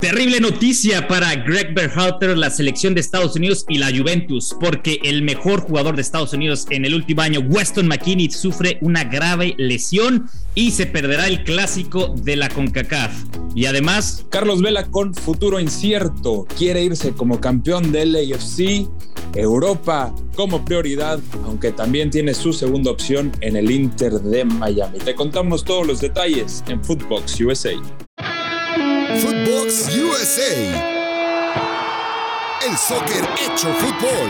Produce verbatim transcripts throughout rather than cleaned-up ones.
Terrible noticia para Greg Berhalter, la selección de Estados Unidos y la Juventus, porque el mejor jugador de Estados Unidos en el último año, Weston McKennie, sufre una grave lesión y se perderá el clásico de la CONCACAF. Y además, Carlos Vela, con futuro incierto, quiere irse como campeón del A F C, Europa como prioridad, aunque también tiene su segunda opción en el Inter de Miami. Te contamos todos los detalles en Footbox U S A. Footbox U S A. El soccer hecho fútbol.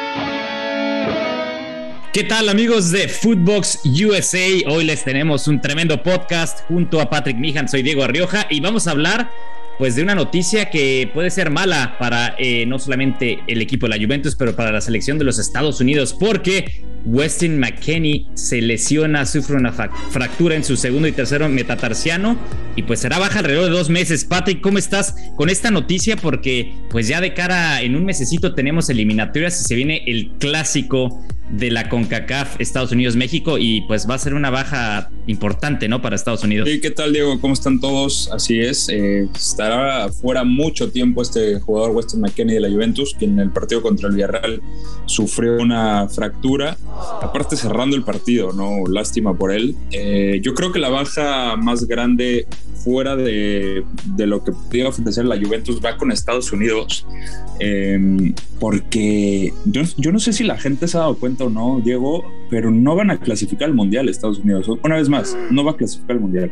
¿Qué tal, amigos de Footbox U S A? Hoy les tenemos un tremendo podcast junto a Patrick Meehan. Soy Diego Arrioja y vamos a hablar pues de una noticia que puede ser mala para eh, no solamente el equipo de la Juventus, pero para la selección de los Estados Unidos, porque Weston McKennie se lesiona, sufre una fra- fractura en su segundo y tercero metatarsiano y pues será baja alrededor de dos meses. Patrick, ¿cómo estás con esta noticia? Porque pues ya de cara en un mesecito tenemos eliminatorias y se viene el clásico de la CONCACAF, Estados Unidos-México, y pues va a ser una baja importante, ¿no? Para Estados Unidos. Sí, ¿qué tal, Diego? ¿Cómo están todos? Así es, eh, estará fuera mucho tiempo este jugador Weston McKennie de la Juventus, quien en el partido contra el Villarreal sufrió una fractura, aparte cerrando el partido, ¿no? Lástima por él. Eh, yo creo que la baja más grande fuera de, de lo que podía ofrecer la Juventus va con Estados Unidos, eh, porque yo, yo no sé si la gente se ha dado cuenta o no, Diego, pero no van a clasificar al Mundial Estados Unidos. Una vez más, no va a clasificar al Mundial.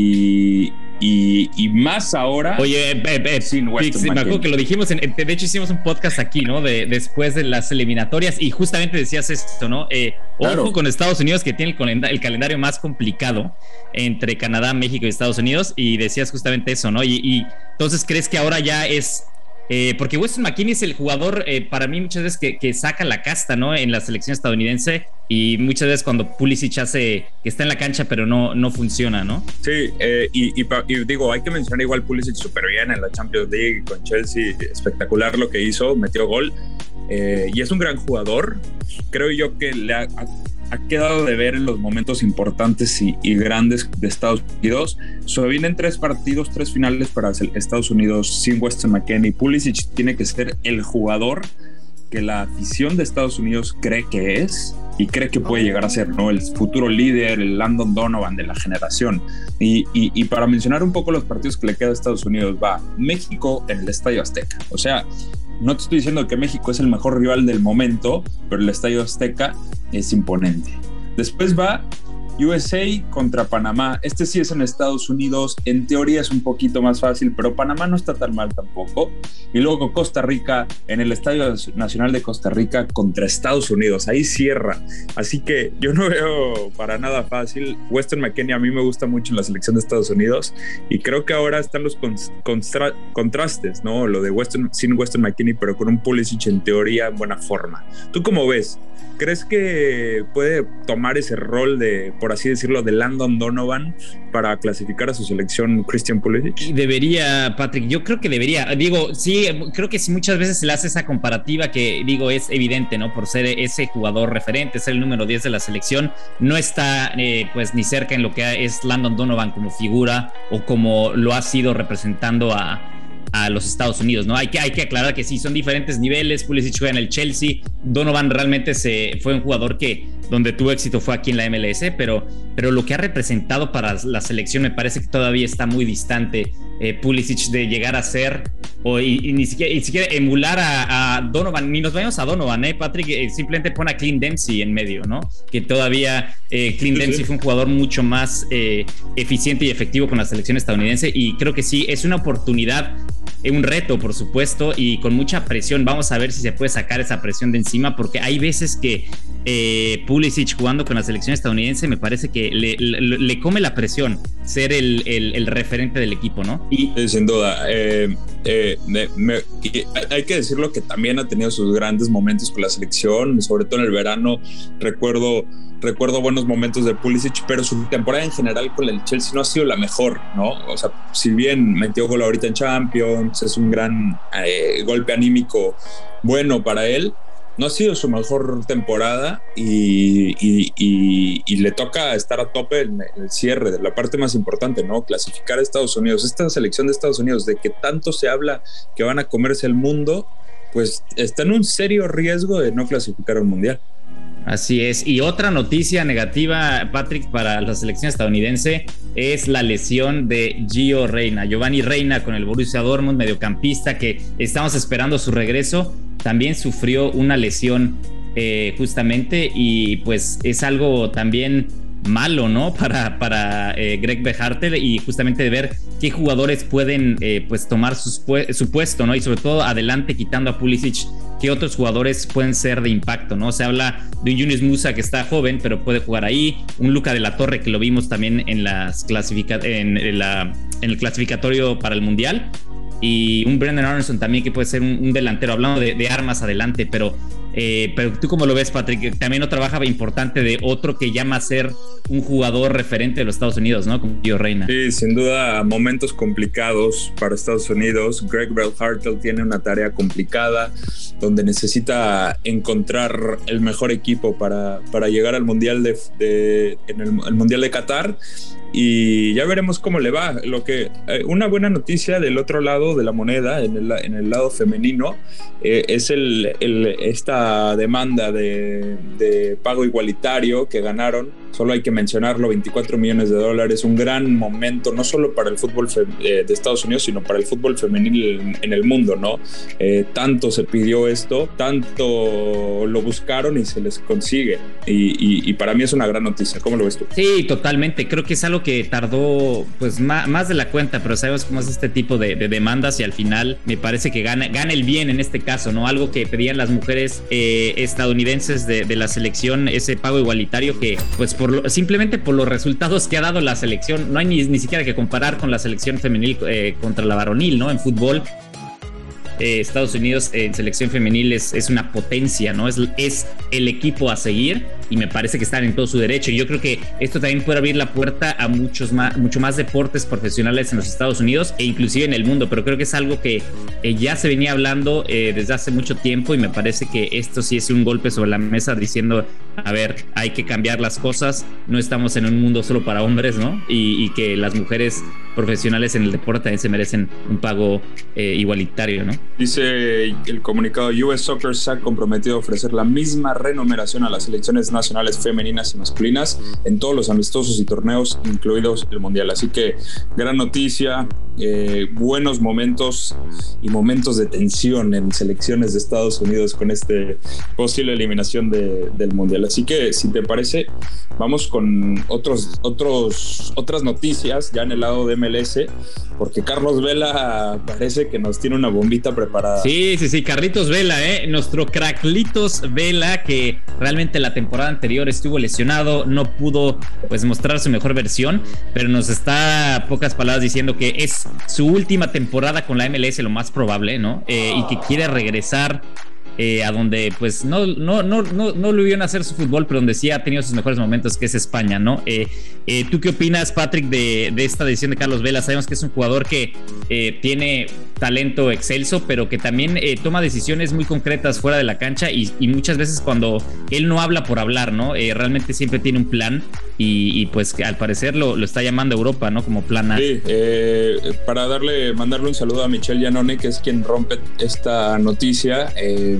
Y, y, y más ahora. Oye, eh, eh, sin Pix, me acuerdo que lo dijimos, en, de hecho hicimos un podcast aquí, ¿no? De, después de las eliminatorias, y justamente decías esto, ¿no? Eh, claro. Ojo con Estados Unidos, que tiene el, el calendario más complicado entre Canadá, México y Estados Unidos, y decías justamente eso, ¿no? Y, y entonces, ¿crees que ahora ya es...? Eh, porque Weston McKennie es el jugador, eh, para mí, muchas veces que, que saca la casta, ¿no? En la selección estadounidense, y muchas veces cuando Pulisic hace que está en la cancha, pero no, no funciona, ¿no? Sí, eh, y, y, y digo, hay que mencionar igual Pulisic súper bien en la Champions League con Chelsea, espectacular lo que hizo, metió gol, eh, y es un gran jugador. Creo yo que le ha, ha, ha quedado de ver en los momentos importantes y, y grandes de Estados Unidos. So, vienen tres partidos, tres finales para Estados Unidos sin Weston McKennie. Pulisic tiene que ser el jugador que la afición de Estados Unidos cree que es y cree que puede llegar a ser, ¿no? El futuro líder, el Landon Donovan de la generación. Y, y, y para mencionar un poco los partidos que le queda a Estados Unidos, va México en el Estadio Azteca. O sea, no te estoy diciendo que México es el mejor rival del momento, pero el Estadio Azteca es imponente. Después va U S A contra Panamá. Este sí es en Estados Unidos. En teoría es un poquito más fácil, pero Panamá no está tan mal tampoco. Y luego Costa Rica en el Estadio Nacional de Costa Rica contra Estados Unidos. Ahí cierra. Así que yo no veo para nada fácil. Weston McKennie a mí me gusta mucho en la selección de Estados Unidos y creo que ahora están los contra- contrastes, ¿no? Lo de Weston sin Weston McKennie, pero con un Pulisic en teoría en buena forma. ¿Tú cómo ves? ¿Crees que puede tomar ese rol de, por así decirlo, de Landon Donovan para clasificar a su selección Christian Pulisic? Debería, Patrick, yo creo que debería. Digo, sí, creo que sí, muchas veces se le hace esa comparativa que, digo, es evidente, ¿no? Por ser ese jugador referente, ser el número diez de la selección, no está eh, pues ni cerca en lo que es Landon Donovan como figura o como lo ha sido representando a a los Estados Unidos, ¿no? Hay que, hay que aclarar que sí, son diferentes niveles. Pulisic juega en el Chelsea, Donovan realmente se, fue un jugador que donde tuvo éxito fue aquí en la M L S, pero, pero lo que ha representado para la selección me parece que todavía está muy distante eh, Pulisic de llegar a ser o, y, y ni siquiera, y siquiera emular a, a Donovan, ni nos vayamos a Donovan, ¿eh, Patrick? Eh, simplemente pone a Clint Dempsey en medio, ¿no? Que todavía eh, Clint sí, Dempsey sí. fue un jugador mucho más eh, eficiente y efectivo con la selección estadounidense, y creo que sí, es una oportunidad, un reto, por supuesto, y con mucha presión. Vamos a ver si se puede sacar esa presión de encima, porque hay veces que eh, Pulisic jugando con la selección estadounidense me parece que le, le, le come la presión ser el, el, el referente del equipo, ¿no? Y sí, sin duda. Eh, eh, me, me, hay que decirlo que también ha tenido sus grandes momentos con la selección, sobre todo en el verano. Recuerdo recuerdo buenos momentos de Pulisic, pero su temporada en general con el Chelsea no ha sido la mejor, ¿no? O sea, si bien metió gol ahorita en Champions, es un gran eh, golpe anímico bueno para él, no ha sido su mejor temporada y, y, y, y le toca estar a tope en el cierre de la parte más importante, ¿no? Clasificar a Estados Unidos. Esta selección de Estados Unidos, de que tanto se habla que van a comerse el mundo, pues está en un serio riesgo de no clasificar al Mundial. Así es. Y otra noticia negativa, Patrick, para la selección estadounidense es la lesión de Gio Reyna, Giovanni Reyna, con el Borussia Dortmund, mediocampista que estamos esperando su regreso. También sufrió una lesión eh, justamente, y pues es algo también malo, ¿no? Para, para eh, Greg Berhalter, y justamente de ver qué jugadores pueden eh, pues tomar sus, su puesto, ¿no? Y sobre todo adelante, quitando a Pulisic, qué otros jugadores pueden ser de impacto, ¿no? Se habla de un Yunus Musa que está joven, pero puede jugar ahí, un Luca de la Torre que lo vimos también en, las clasifica en, en, la, en el clasificatorio para el Mundial, y un Brendan Aronson también que puede ser un, un delantero, hablando de, de armas adelante, pero Eh, pero tú cómo lo ves, Patrick. También otra baja importante de otro que llama a ser un jugador referente de los Estados Unidos, ¿no? Como Gio Reyna. Sí, sin duda, momentos complicados para Estados Unidos. Greg Berhalter tiene una tarea complicada donde necesita encontrar el mejor equipo para, para llegar al Mundial de, de, en el, el Mundial de Qatar, y ya veremos cómo le va. Lo que, eh, una buena noticia del otro lado de la moneda, en el, en el lado femenino, eh, es el, el, esta demanda de, de pago igualitario que ganaron. Solo hay que mencionarlo, veinticuatro millones de dólares, un gran momento, no solo para el fútbol fe, eh, de Estados Unidos, sino para el fútbol femenil en, en el mundo, ¿no? Eh, tanto se pidió esto, tanto lo buscaron y se les consigue. Y, y, y para mí es una gran noticia. ¿Cómo lo ves tú? Sí, totalmente. Creo que es algo que tardó pues más, más de la cuenta, pero sabemos cómo es este tipo de, de demandas, y al final me parece que gana, gana el bien en este caso, ¿no? Algo que pedían las mujeres eh, estadounidenses de, de la selección, ese pago igualitario que pues por lo, simplemente por los resultados que ha dado la selección, no hay ni, ni siquiera que comparar con la selección femenil eh, contra la varonil, ¿no? En fútbol, eh, Estados Unidos eh, en selección femenil es, es una potencia, ¿no? Es, es el equipo a seguir, y me parece que están en todo su derecho. Y yo creo que esto también puede abrir la puerta a muchos más, mucho más deportes profesionales en los Estados Unidos e inclusive en el mundo, pero creo que es algo que eh, ya se venía hablando eh, desde hace mucho tiempo, y me parece que esto sí es un golpe sobre la mesa diciendo, a ver, hay que cambiar las cosas, no estamos en un mundo solo para hombres, ¿no? Y, y que las mujeres profesionales en el deporte también se merecen un pago eh, igualitario, ¿no? Dice el comunicado, U S Soccer se ha comprometido a ofrecer la misma remuneración a las selecciones nacionales femeninas y masculinas en todos los amistosos y torneos, incluidos el Mundial. Así que gran noticia, eh, buenos momentos y momentos de tensión en selecciones de Estados Unidos con esta posible eliminación de, del Mundial. Así que, si te parece, vamos con otros, otros, otras noticias ya en el lado de M L S, porque Carlos Vela parece que nos tiene una bombita preparada. Sí, sí, sí, Carlitos Vela, ¿eh? Nuestro Craclitos Vela, que realmente la temporada anterior estuvo lesionado, no pudo pues mostrar su mejor versión, pero nos está, a pocas palabras, diciendo que es su última temporada con la M L S, lo más probable, ¿no? Eh, y que quiere regresar Eh, a donde pues no, no, no, no, no le vieron hacer su fútbol, pero donde sí ha tenido sus mejores momentos, que es España, ¿no? Eh, eh, ¿Tú qué opinas, Patrick, de, de esta decisión de Carlos Vela? Sabemos que es un jugador que eh, tiene talento excelso, pero que también eh, toma decisiones muy concretas fuera de la cancha, y, y muchas veces cuando él no habla por hablar, ¿no? Eh, realmente siempre tiene un plan, y, y pues al parecer lo, lo está llamando a Europa, ¿no? Como plan A. Sí, eh, para darle, mandarle un saludo a Michel Giannone, que es quien rompe esta noticia, eh,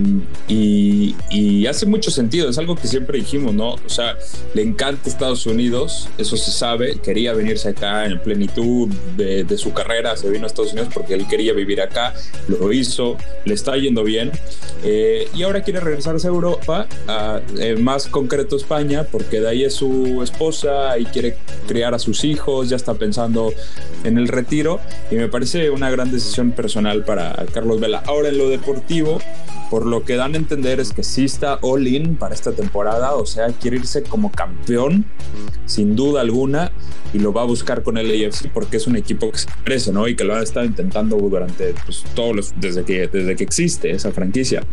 y, y hace mucho sentido, es algo que siempre dijimos, ¿no? O sea, le encanta Estados Unidos, eso se sabe, quería venirse acá en plenitud de, de su carrera, se vino a Estados Unidos porque él quería vivir acá, lo hizo, le está yendo bien, eh, y ahora quiere regresarse a Europa, a, eh, más concreto España, porque de ahí es su esposa y quiere criar a sus hijos, ya está pensando en el retiro, y me parece una gran decisión personal para Carlos Vela. Ahora, en lo deportivo, por lo que dan a entender es que sí está all in para esta temporada, o sea, quiere irse como campeón, sin duda alguna, y lo va a buscar con el A F C porque es un equipo que se merece, ¿no? Y que lo ha estado intentando durante pues, todos los, desde que, desde que existe esa franquicia.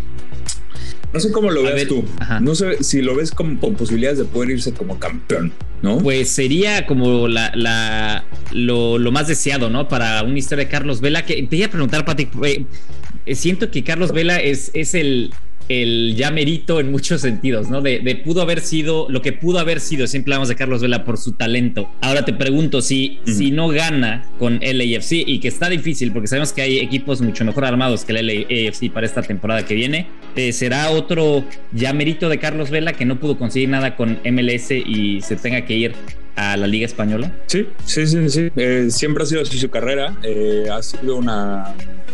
No sé cómo lo ves tú. Ajá. No sé si lo ves como, con posibilidades de poder irse como campeón, ¿no? Pues sería como la, la, lo, lo más deseado, ¿no? Para una historia de Carlos Vela. Que te iba a preguntar, Patrick, eh, siento que Carlos Vela es, es el, el ya merito en muchos sentidos, ¿no? De, de pudo haber sido, lo que pudo haber sido, siempre hablamos de Carlos Vela por su talento. Ahora te pregunto, si, uh-huh. si no gana con L A F C, y que está difícil porque sabemos que hay equipos mucho mejor armados que el L A F C para esta temporada que viene, eh, ¿será otro ya merito de Carlos Vela que no pudo conseguir nada con M L S y se tenga que ir a la Liga Española? Sí, sí, sí, sí. Eh, siempre ha sido así su carrera. Eh, ha sido una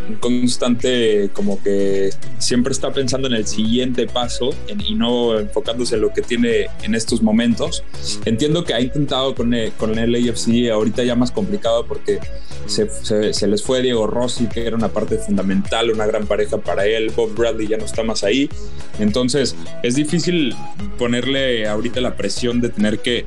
constante, como que siempre está pensando en el siguiente paso en, y no enfocándose en lo que tiene en estos momentos. Entiendo que ha intentado con el, con el L A F C, ahorita ya más complicado porque se, se, se les fue Diego Rossi, que era una parte fundamental, una gran pareja para él. Bob Bradley ya no está más ahí. Entonces es difícil ponerle ahorita la presión de tener que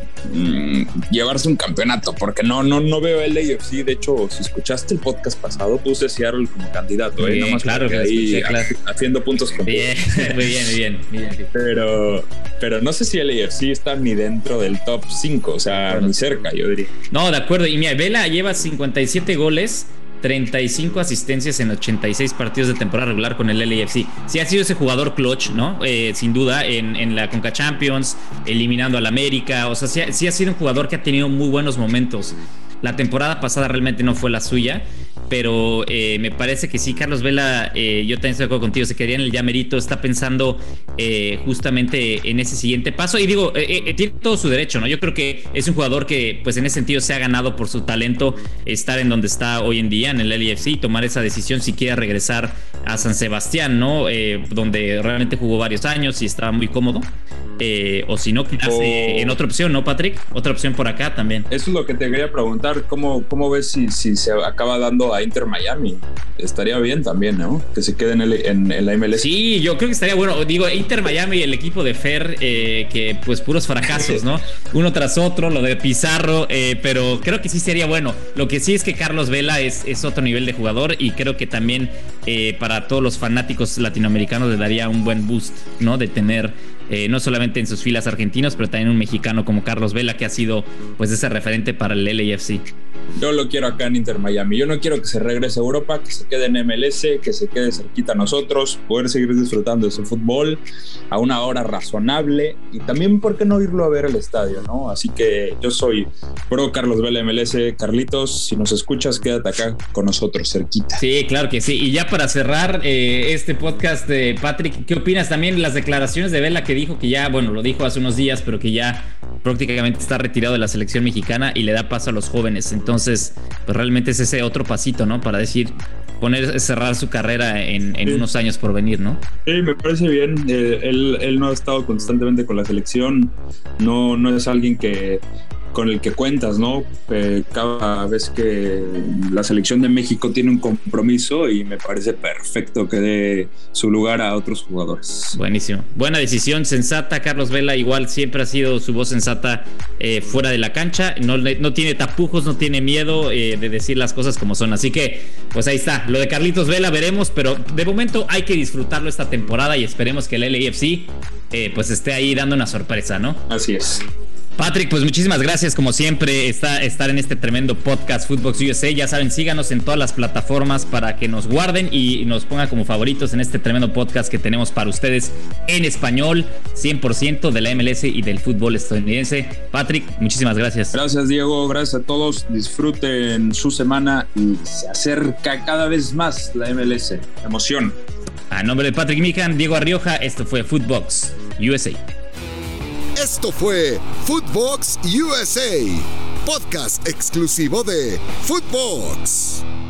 llevarse un campeonato, porque no, no, no veo el L A F C. De hecho, si escuchaste el podcast pasado, puse Seattle como candidato, ¿eh? Bien, Nomás claro, que ahí escuché, claro. haciendo puntos con bien, muy bien, muy bien, muy bien. Pero, pero no sé si el L A F C está ni dentro del top cinco, o sea, bueno, ni cerca, yo diría. No, de acuerdo. Y mira, Vela lleva cincuenta y siete goles, treinta y cinco asistencias en ochenta y seis partidos de temporada regular con el L A F C. Sí ha sido ese jugador clutch, ¿no? Eh, sin duda, en, en la Conca Champions, eliminando al América. O sea, sí, sí ha sido un jugador que ha tenido muy buenos momentos. La temporada pasada realmente no fue la suya, pero eh, me parece que sí, Carlos Vela, eh, yo también estoy de acuerdo contigo, se quedaría en el ya merito, está pensando eh, justamente en ese siguiente paso, y digo, eh, eh, tiene todo su derecho, ¿no? Yo creo que es un jugador que, pues en ese sentido, se ha ganado por su talento estar en donde está hoy en día, en el L A F C, y tomar esa decisión si quiere regresar a San Sebastián, ¿no? Eh, donde realmente jugó varios años y estaba muy cómodo. Eh, o si no, quedarse o... en otra opción, ¿no, Patrick? Otra opción por acá también. Eso es lo que te quería preguntar. ¿Cómo, cómo ves si, si se acaba dando a Inter Miami? Estaría bien también, ¿no? Que se quede en, el, en, en la M L S. Sí, yo creo que estaría bueno. Digo, Inter Miami, el equipo de Fer, eh, que pues puros fracasos, ¿no? Uno tras otro, lo de Pizarro, eh, pero creo que sí sería bueno. Lo que sí es que Carlos Vela es, es otro nivel de jugador, y creo que también eh, para todos los fanáticos latinoamericanos le daría un buen boost, ¿no? De tener Eh, no solamente en sus filas argentinos, pero también un mexicano como Carlos Vela, que ha sido pues ese referente para el L A F C. Yo lo quiero acá en Inter Miami. Yo no quiero que se regrese a Europa, que se quede en M L S, que se quede cerquita a nosotros, poder seguir disfrutando de su fútbol a una hora razonable, y también, ¿por qué no irlo a ver al estadio, no? Así que yo soy pro Carlos Vela M L S. Carlitos, si nos escuchas, quédate acá con nosotros, cerquita. Sí, claro que sí. Y ya para cerrar eh, este podcast, de Patrick, ¿qué opinas también de las declaraciones de Vela, que dijo que ya, bueno, lo dijo hace unos días, pero que ya prácticamente está retirado de la selección mexicana y le da paso a los jóvenes? Entonces, pues realmente es ese otro pasito, ¿no? Para decir, poner, cerrar su carrera en, en sí. unos años por venir, ¿no? Sí, me parece bien. Eh, él, él no ha estado constantemente con la selección, no, no es alguien que con el que cuentas, ¿no? Eh, cada vez que la selección de México tiene un compromiso, y me parece perfecto que dé su lugar a otros jugadores. Buenísimo. Buena decisión, sensata. Carlos Vela igual siempre ha sido su voz sensata eh, fuera de la cancha. No, no tiene tapujos, no tiene miedo eh, de decir las cosas como son. Así que, pues ahí está. Lo de Carlitos Vela veremos, pero de momento hay que disfrutarlo esta temporada, y esperemos que el L A F C eh, pues esté ahí dando una sorpresa, ¿no? Así es. Patrick, pues muchísimas gracias, como siempre, está, estar en este tremendo podcast Footbox U S A. Ya saben, síganos en todas las plataformas para que nos guarden y nos pongan como favoritos en este tremendo podcast que tenemos para ustedes en español, cien por ciento de la M L S y del fútbol estadounidense. Patrick, muchísimas gracias. Gracias, Diego, gracias a todos. Disfruten su semana y se acerca cada vez más la M L S. Emoción. A nombre de Patrick Mijan, Diego Arrioja, esto fue Footbox U S A. Esto fue Footbox U S A, podcast exclusivo de Footbox.